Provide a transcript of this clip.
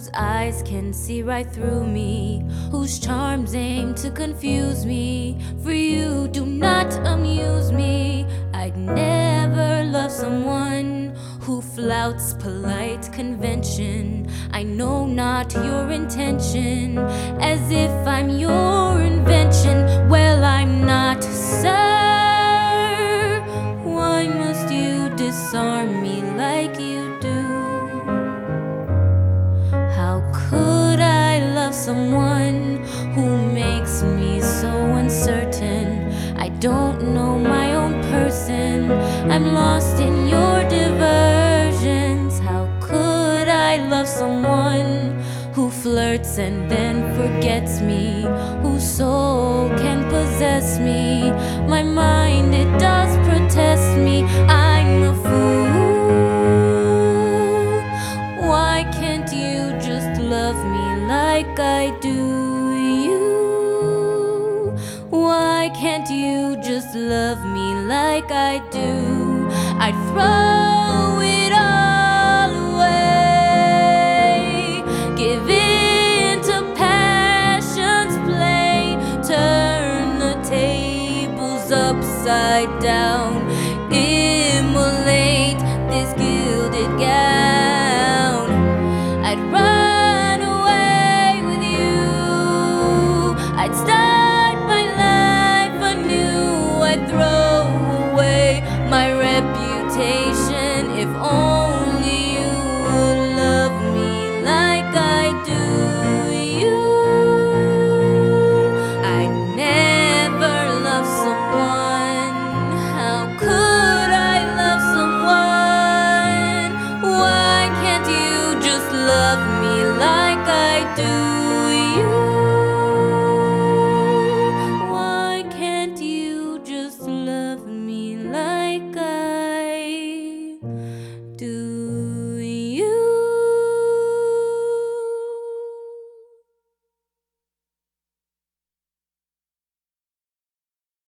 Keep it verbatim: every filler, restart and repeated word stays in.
whose eyes can see right through me, whose charms aim to confuse me. For you do not amuse me. I'd never love someone who flouts polite convention. I know not your intention, as if I'm your invention. Well, I'm not, sir. Why must you disarm me like you do? How could I love someone who makes me so uncertain? I don't know my own person. I'm lost in your diversions. How could I love someone who flirts and then forgets me, whose soul can possess me? My mind, it does protest me. I'm a fool. Why can't you just love me like I do you? Why can't you just love me like I do? I'd throw